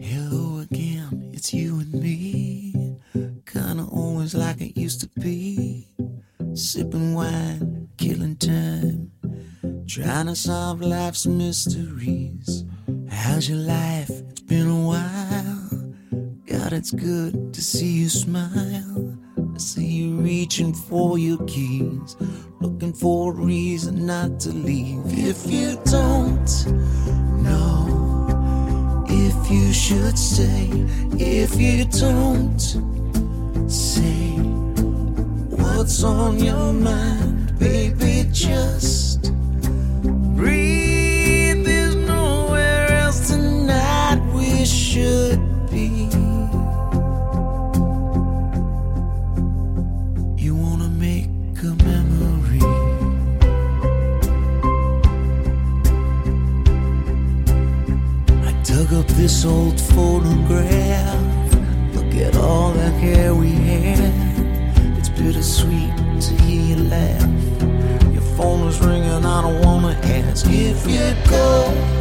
Hello again, it's you and me. Kinda always like it used to be. Sipping wine, killing time, trying to solve life's mysteries. How's your life? It's been a while. God, it's good to see you smile. I see you reaching for your keys, looking for a reason not to leave. If you don't know if you should stay, if you don't say what's on your mind, baby, just breathe. There's nowhere else tonight we should be. You wanna make a memory. I dug up this old photograph. Look at all the hair we had. It's bittersweet to hear you laugh. Your phone is ringing, I don't wanna ask if you'd go.